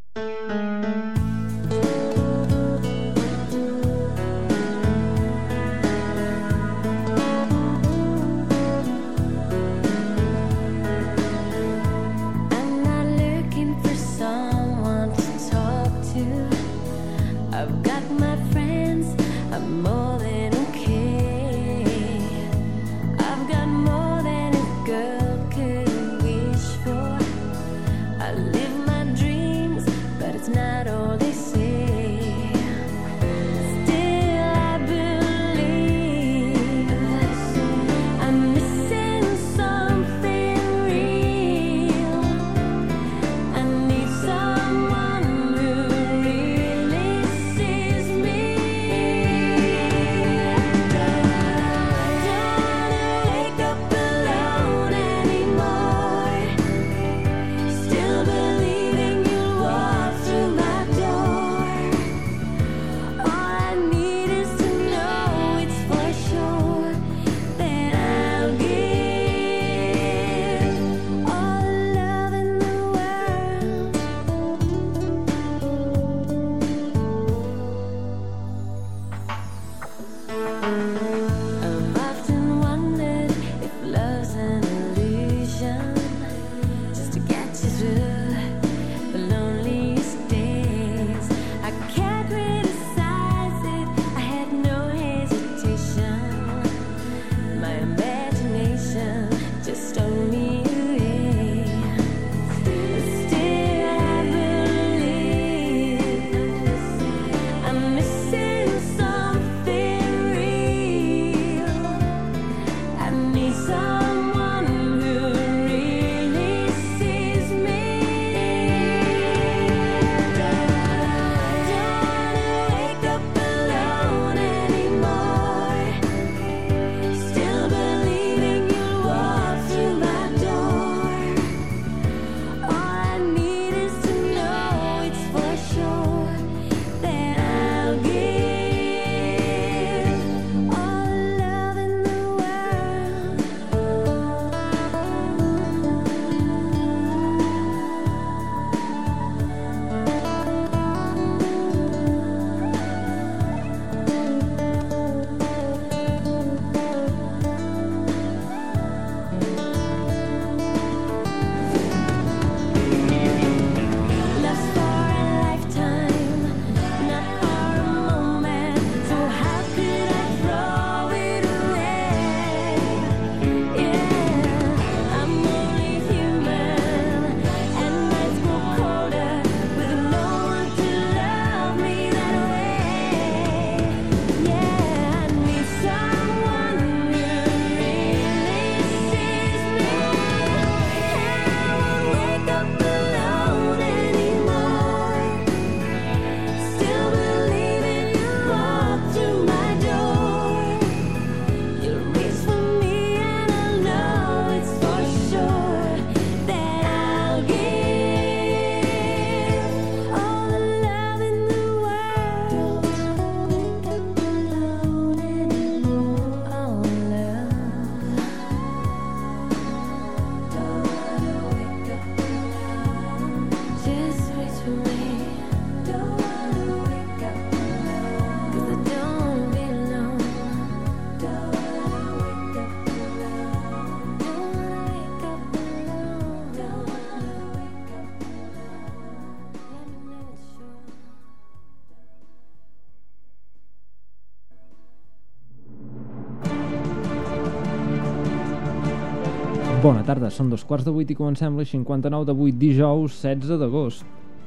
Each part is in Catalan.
Bona tarda, són 2:15 i comencem la 59 d'avui, dijous 16 d'agost.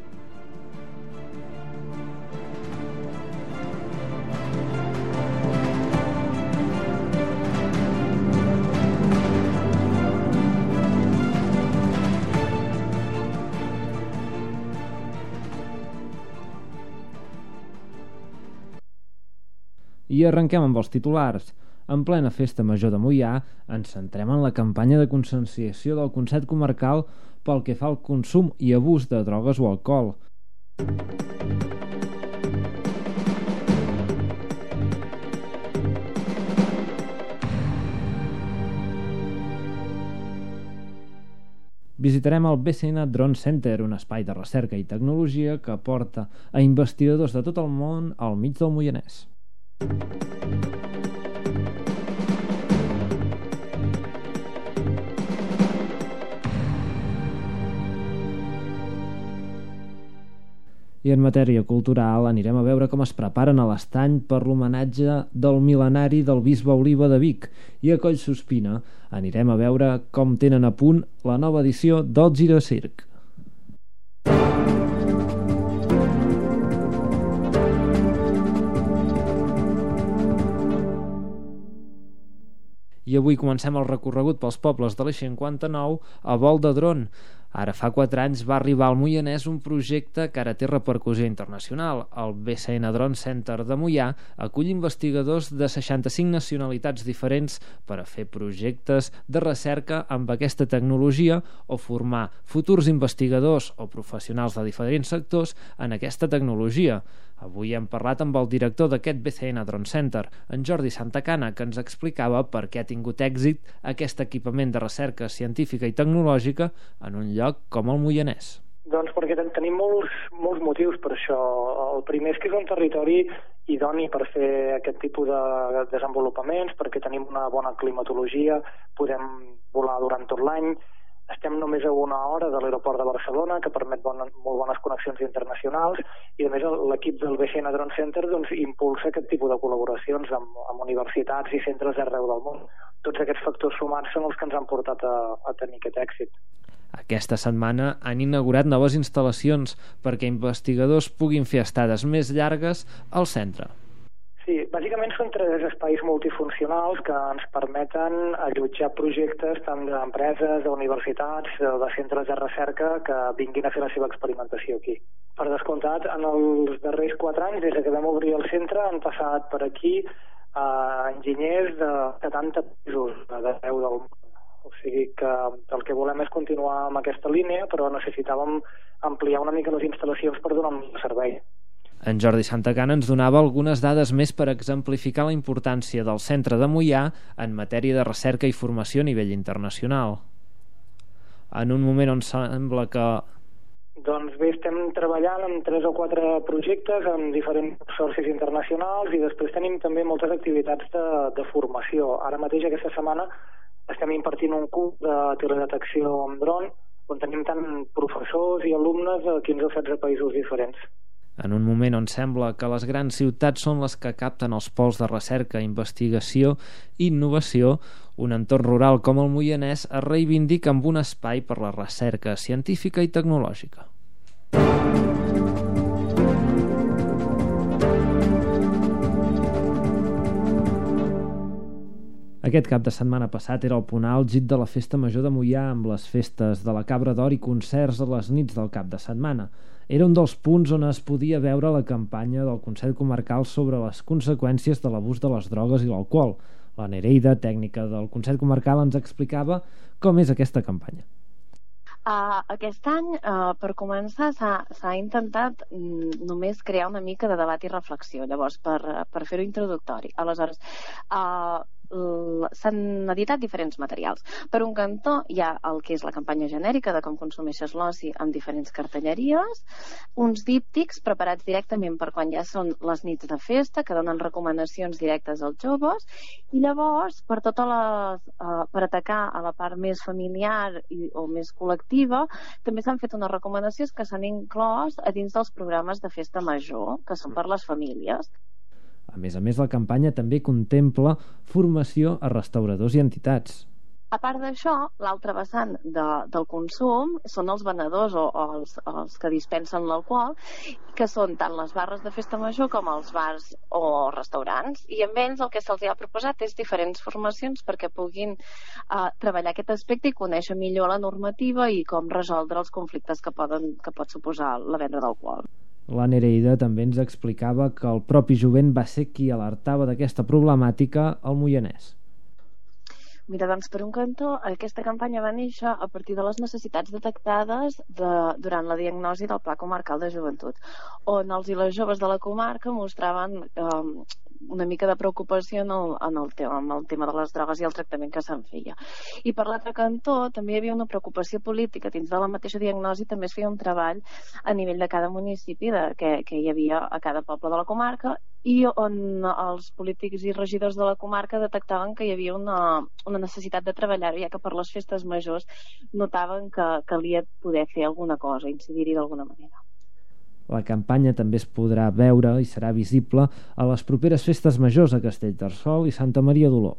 I arrenquem amb els titulars. En plena festa major de Moià, ens centrem en la campanya de conscienciació del Consell Comarcal pel que fa al consum i abús de drogues o alcohol. visitarem el BCN Drone Center, un espai de recerca i tecnologia que porta a investigadors de tot el món al mig del Moianès. I en matèria cultural anirem a veure com es preparen a l'Estany per l'homenatge del mil·lenari del bisbe Oliba de Vic, i a Collsuspina anirem a veure com tenen a punt la nova edició del Girocirc. I avui comencem el recorregut pels pobles de l'Eix-59 a vol de dron. Ara fa 4 anys va arribar al Moianès un projecte que ara té repercussió internacional. El BCN Drone Center de Moià acull investigadors de 65 nacionalitats diferents per a fer projectes de recerca amb aquesta tecnologia o formar futurs investigadors o professionals de diferents sectors en aquesta tecnologia. Avui hem parlat amb el director d'aquest BCN Drone Center, en Jordi Santacana, que ens explicava per què ha tingut èxit aquest equipament de recerca científica i tecnològica en un lloc com el Moianès. Doncs perquè tenim molts motius per això. El primer és que és un territori idoni per fer aquest tipus de desenvolupaments, perquè tenim una bona climatologia, podem volar durant tot l'any, estem només a 1 hora de l'aeroport de Barcelona, que permet molt bones connexions internacionals, i a més l'equip del BCN Drone Center impulsa aquest tipus de col·laboracions amb universitats i centres d'arreu del món. Tots aquests factors sumats són els que ens han portat a tenir aquest èxit. Aquesta setmana han inaugurat noves instal·lacions perquè investigadors puguin fer estades més llargues al centre. Sí, bàsicament són 3 espais multifuncionals que ens permeten allotjar projectes tant d'empreses, d'universitats, de centres de recerca que vinguin a fer la seva experimentació aquí. Per descomptat, en els darrers 4 anys, des que vam obrir el centre, han passat per aquí enginyers de 70 països d'arreu del món. O sigui que el que volem és continuar amb aquesta línia, però necessitàvem ampliar una mica les instal·lacions per donar un servei. En Jordi Santacana ens donava algunes dades més per exemplificar la importància del centre de Moià en matèria de recerca i formació a nivell internacional. En un moment on sembla que... Doncs bé, estem treballant en 3 o 4 projectes amb diferents consorcis internacionals i després tenim també moltes activitats de formació. Ara mateix, aquesta setmana, estem impartint un curs de teledetecció amb dron on tenim tant professors i alumnes de 15 o 16 països diferents. En un moment on sembla que les grans ciutats són les que capten els pols de recerca, investigació i innovació, un entorn rural com el Moianès es reivindica amb un espai per la recerca científica i tecnològica. Aquest cap de setmana passat era el punt àlgid de la Festa Major de Moià, amb les festes de la Cabra d'Or i concerts a les nits del cap de setmana. Era un dels punts on es podia veure la campanya del Consell Comarcal sobre les conseqüències de l'abús de les drogues i l'alcohol. La Nereida, tècnica del Consell Comarcal, ens explicava com és aquesta campanya. Aquest any, per començar, s'ha intentat només crear una mica de debat i reflexió, llavors, per fer-ho introductori. Aleshores, s'han editat diferents materials. Per un cantó hi ha el que és la campanya genèrica de com consumeixes l'oci amb diferents cartelleries, uns díptics preparats directament per quan ja són les nits de festa, que donen recomanacions directes als joves, i llavors, per atacar a la part més familiar o més col·lectiva, també s'han fet unes recomanacions que s'han inclòs a dins dels programes de festa major, que són per les famílies. A més, la campanya també contempla formació a restauradors i entitats. A part d'això, l'altre vessant del consum són els venedors o els que dispensen l'alcohol, que són tant les barres de festa major com els bars o restaurants, i amb ells el que se'ls ha proposat és diferents formacions perquè puguin treballar aquest aspecte i conèixer millor la normativa i com resoldre els conflictes que pot suposar la venda d'alcohol. La Nereida també ens explicava que el propi jovent va ser qui alertava d'aquesta problemàtica al Moianès. Mira, doncs per un cantó, aquesta campanya va néixer a partir de les necessitats detectades durant la diagnosi del Pla Comarcal de Joventut, on els i les joves de la comarca mostraven una mica de preocupació en el tema de les drogues i el tractament que se'n feia. I per l'altre cantó també hi havia una preocupació política dins de la mateixa diagnosi, també es feia un treball a nivell de cada municipi que hi havia a cada poble de la comarca i on els polítics i regidors de la comarca detectaven que hi havia una necessitat de treballar-ho, ja que per les festes majors notaven que calia poder fer alguna cosa, incidir-hi d'alguna manera. La campanya també es podrà veure i serà visible a les properes festes majors a Castellterçol i Santa Maria d'Oló.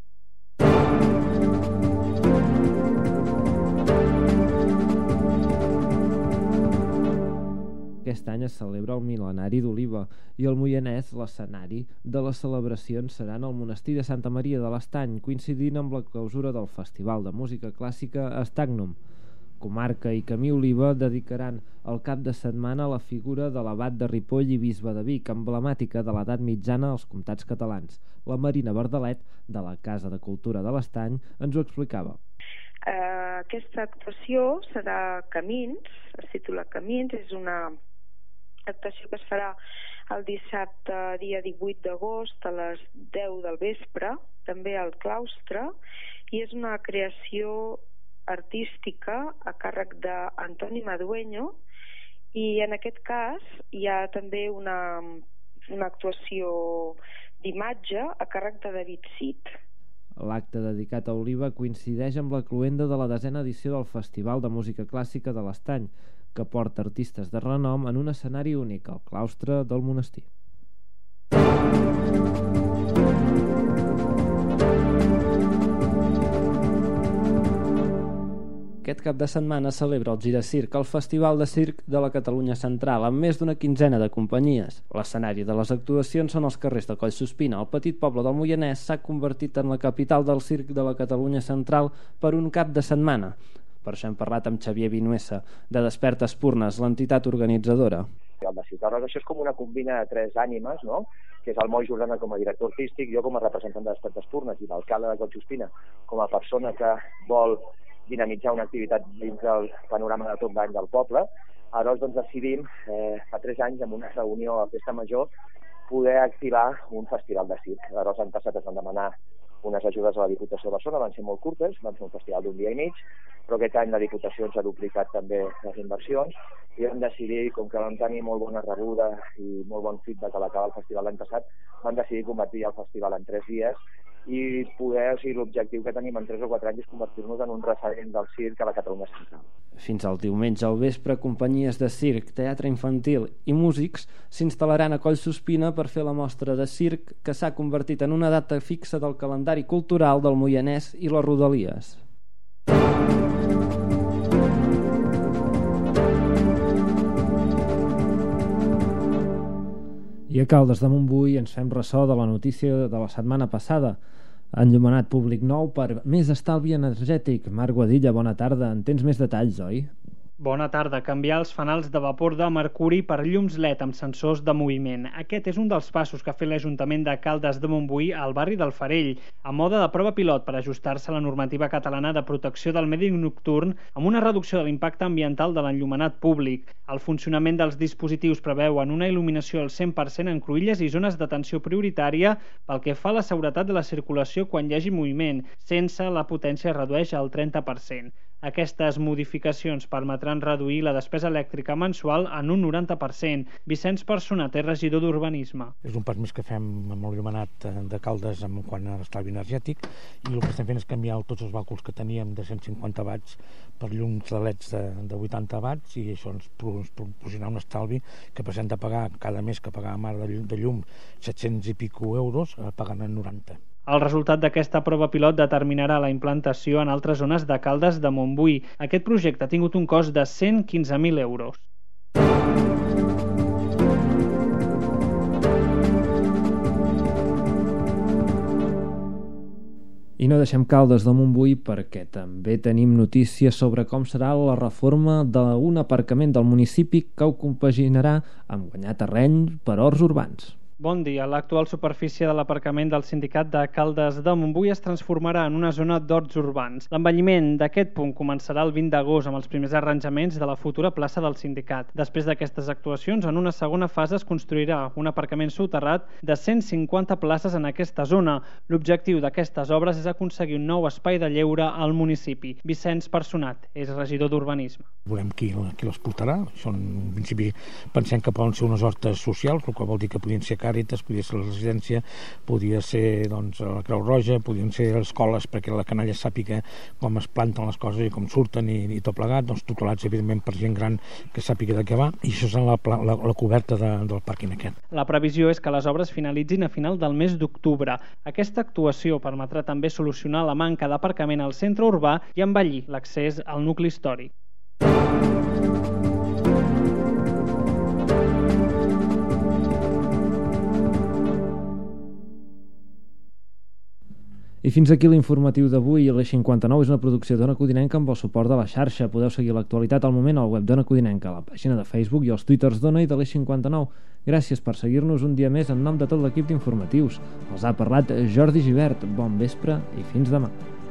Aquest any es celebra el mil·lenari d'Oliva i el Moianès, l'escenari de les celebracions, serà en el monestir de Santa Maria de l'Estany, coincidint amb la clausura del Festival de Música Clàssica Stagnum. Comarca i Camí Oliva dedicaran el cap de setmana a la figura de l'abat de Ripoll i bisbe de Vic, emblemàtica de l'edat mitjana als comtats catalans. La Marina Verdalet, de la Casa de Cultura de l'Estany, ens ho explicava. Aquesta actuació serà Camins, es titula Camins, és una actuació que es farà el dissabte, dia 18 d'agost, a les 10 del vespre, també al claustre, i és una creació artística a càrrec d'Antoni Madueño, i en aquest cas hi ha també una actuació d'imatge a càrrec de David Cid. L'acte dedicat a Oliva coincideix amb la cloenda de la 10a edició del Festival de Música Clàssica de l'Estany, que porta artistes de renom en un escenari únic, al claustre del monestir. Aquest cap de setmana celebra el Giracirc, el Festival de Circ de la Catalunya Central, amb més d'una quinzena de companyies. L'escenari de les actuacions són els carrers de Collsuspina. El petit poble del Moianès s'ha convertit en la capital del circ de la Catalunya Central per un cap de setmana. Per això hem parlat amb Xavier Vinuesa, de Desperta Espurnes, l'entitat organitzadora. El de Ciutat, això és com una combina de tres ànimes, no? Que és el Moi Jordana com a director artístic, jo com a representant de Desperta Espurnes i l'alcalde de Collsuspina com a persona que vol dinamitzar una activitat dins del panorama de tot l'any del poble. Aleshores doncs, decidim, fa 3 anys, en una reunió a Festa Major, poder activar un festival de circ. Aleshores, l'any passat es van demanar unes ajudes a la Diputació de Barcelona, van ser molt curtes, van ser un festival d'un dia i mig, però aquest any la Diputació ens ha duplicat també les inversions i vam decidir, com que vam tenir molt bona rebuda i molt bon feedback a l'acabar el festival l'any passat, vam decidir convertir el festival en 3 dies i poder, l'objectiu que tenim en 3 o 4 anys és convertir-nos en un referent del circ a la Catalunya Central. Fins al diumenge al vespre, companyies de circ, teatre infantil i músics s'instal·laran a Collsuspina per fer la mostra de circ que s'ha convertit en una data fixa del calendari cultural del Moianès i les Rodalies. I a Caldes de Montbui ens fem ressò de la notícia de la setmana passada. Enllumenat públic nou per més estalvi energètic. Marc Guadilla, bona tarda. En tens més detalls, oi? Bona tarda. Canviar els fanals de vapor de mercuri per llums LED amb sensors de moviment. Aquest és un dels passos que ha fet l'Ajuntament de Caldes de Montbui al barri del Farell, a mode de prova pilot per ajustar-se a la normativa catalana de protecció del medi nocturn amb una reducció de l'impacte ambiental de l'enllumenat públic. El funcionament dels dispositius preveuen una il·luminació al 100% en cruïlles i zones d'atenció prioritària pel que fa a la seguretat de la circulació quan hi hagi moviment, sense la potència redueix al 30%. Aquestes modificacions permetran reduir la despesa elèctrica mensual en un 90%. Vicenç Personat és regidor d'Urbanisme. És un pas més que fem amb el il·luminat de Caldes en quant a l'estalvi energètic i el que estem fent és canviar tots els bàculs que teníem de 150 watts per llums de LEDs de 80 watts i això ens proporcionarà un estalvi que passem de pagar cada mes que pagàvem ara de llum 700 i pico euros pagant en 90. El resultat d'aquesta prova pilot determinarà la implantació en altres zones de Caldes de Montbui. Aquest projecte ha tingut un cost de 115.000 euros. I no deixem Caldes de Montbui perquè també tenim notícies sobre com serà la reforma d'un aparcament del municipi que ho compaginarà amb guanyar terreny per horts urbans. Bon dia. L'actual superfície de l'aparcament del sindicat de Caldes de Montbui es transformarà en una zona d'horts urbans. L'embelliment d'aquest punt començarà el 20 d'agost amb els primers arranjaments de la futura plaça del sindicat. Després d'aquestes actuacions, en una segona fase es construirà un aparcament soterrat de 150 places en aquesta zona. L'objectiu d'aquestes obres és aconseguir un nou espai de lleure al municipi. Vicenç Personat és regidor d'Urbanisme. Veurem qui les portarà. En principi pensem que poden ser unes hortes socials, el que vol dir que podien ser Càritas, podia ser la residència, podia ser la Creu Roja, podien ser escoles perquè la canalla sàpiga com es planten les coses i com surten i tot plegat, tutelats evidentment per gent gran que sàpiga de què va, i això és la coberta del pàrquing aquest. La previsió és que les obres finalitzin a final del mes d'octubre. Aquesta actuació permetrà també solucionar la manca d'aparcament al centre urbà i embellir l'accés al nucli històric. I fins aquí l'informatiu d'avui. L'Eix 59 és una producció d'Ona Codinenca amb el suport de la xarxa. Podeu seguir l'actualitat al moment al web d'Ona Codinenca, a la pàgina de Facebook i als twitters d'Ona i de l'Eix 59. Gràcies per seguir-nos un dia més en nom de tot l'equip d'informatius. Els ha parlat Jordi Givert. Bon vespre i fins demà.